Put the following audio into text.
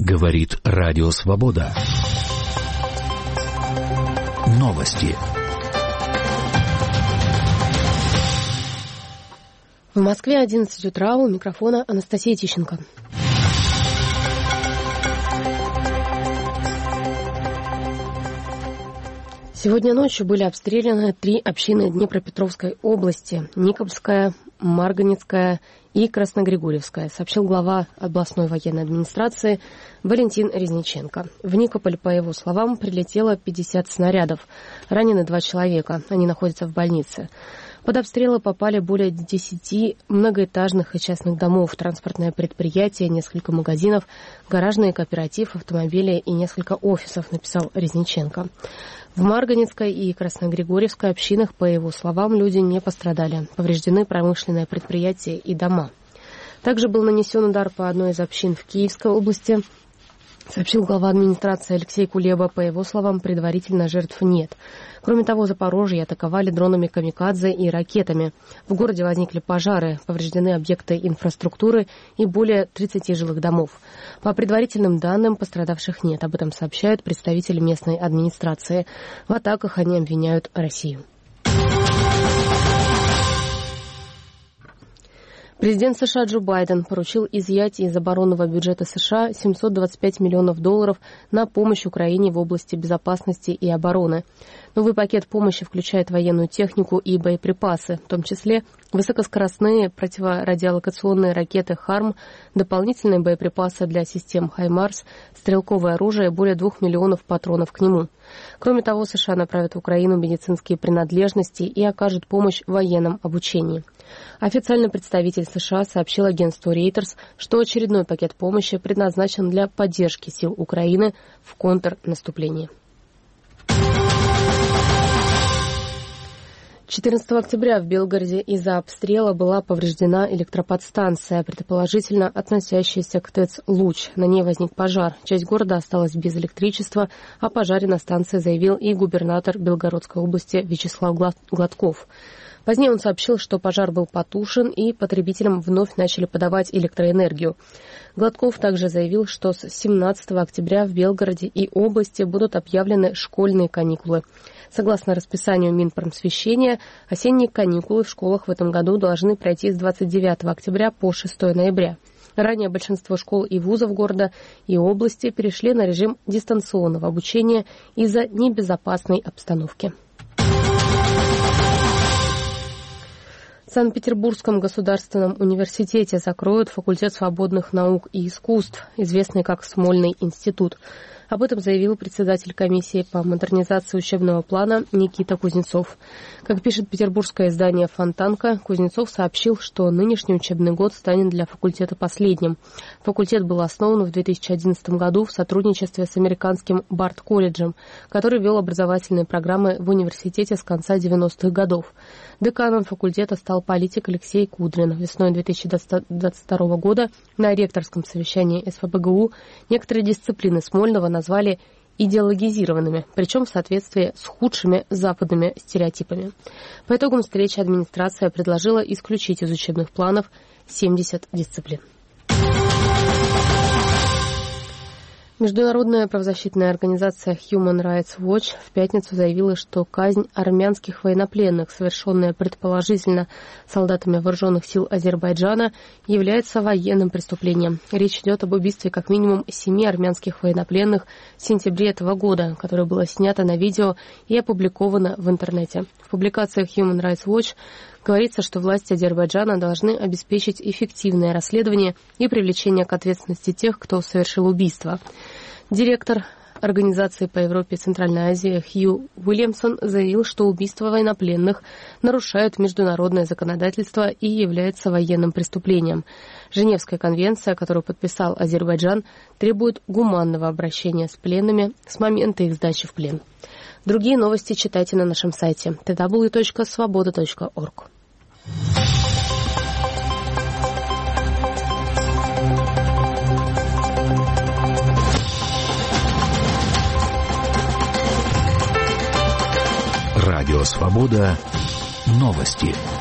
Говорит Радио Свобода. Новости. В Москве 11 утра, у микрофона Анастасия Тищенко. Сегодня ночью были обстреляны 3 общины Днепропетровской области: Никопская, Марганецкая и Красногригорьевская, сообщил глава областной военной администрации Валентин Резниченко. В Никополь, по его словам, прилетело 50 снарядов. Ранены 2 человека, они находятся в больнице. Под обстрелы попали более 10 многоэтажных и частных домов, транспортное предприятие, несколько магазинов, гаражный кооператив, автомобили и несколько офисов, написал Резниченко. В Марганецкой и Красногригорьевской общинах, по его словам, люди не пострадали. Повреждены промышленные предприятия и дома. Также был нанесен удар по одной из общин в Киевской области, сообщил глава администрации Алексей Кулеба. По его словам, предварительно жертв нет. Кроме того, Запорожье атаковали дронами камикадзе и ракетами. В городе возникли пожары, повреждены объекты инфраструктуры и более 30 жилых домов. По предварительным данным, пострадавших нет. Об этом сообщают представители местной администрации. В атаках они обвиняют Россию. Президент США Джо Байден поручил изъять из оборонного бюджета США $725 миллионов на помощь Украине в области безопасности и обороны. Новый пакет помощи включает военную технику и боеприпасы, в том числе высокоскоростные противорадиолокационные ракеты «Харм», дополнительные боеприпасы для систем «Хаймарс», стрелковое оружие, более 2 миллионов патронов к нему. Кроме того, США направят в Украину медицинские принадлежности и окажут помощь в военном обучении. Официальный представитель США сообщил агентству Reuters, что очередной пакет помощи предназначен для поддержки сил Украины в контрнаступлении. 14 октября в Белгороде из-за обстрела была повреждена электроподстанция, предположительно относящаяся к ТЭЦ «Луч». На ней возник пожар. Часть города осталась без электричества. О пожаре на станции заявил и губернатор Белгородской области Вячеслав Гладков. Позднее он сообщил, что пожар был потушен и потребителям вновь начали подавать электроэнергию. Гладков также заявил, что с 17 октября в Белгороде и области будут объявлены школьные каникулы. Согласно расписанию Минпромсвещения, осенние каникулы в школах в этом году должны пройти с 29 октября по 6 ноября. Ранее большинство школ и вузов города и области перешли на режим дистанционного обучения из-за небезопасной обстановки. В Санкт-Петербургском государственном университете закроют факультет свободных наук и искусств, известный как Смольный институт. Об этом заявил председатель комиссии по модернизации учебного плана Никита Кузнецов. Как пишет петербургское издание «Фонтанка», Кузнецов сообщил, что нынешний учебный год станет для факультета последним. Факультет был основан в 2011 году в сотрудничестве с американским Барт-колледжем, который вел образовательные программы в университете с конца 90-х годов. Деканом факультета стал политик Алексей Кудрин. Весной 2022 года на ректорском совещании СФБГУ некоторые дисциплины Смольного назвали идеологизированными, причем в соответствии с худшими западными стереотипами. По итогам встречи администрация предложила исключить из учебных планов 70 дисциплин. Международная правозащитная организация Human Rights Watch в пятницу заявила, что казнь армянских военнопленных, совершенная предположительно солдатами вооруженных сил Азербайджана, является военным преступлением. Речь идет об убийстве как минимум 7 армянских военнопленных в сентябре этого года, которое было снято на видео и опубликовано в интернете. В публикациях Human Rights Watch говорится, что власти Азербайджана должны обеспечить эффективное расследование и привлечение к ответственности тех, кто совершил убийство. Директор Организации по Европе и Центральной Азии Хью Уильямсон заявил, что убийства военнопленных нарушают международное законодательство и является военным преступлением. Женевская конвенция, которую подписал Азербайджан, требует гуманного обращения с пленными с момента их сдачи в плен. Другие новости читайте на нашем сайте www.svoboda.org. Радио «Свобода». Новости.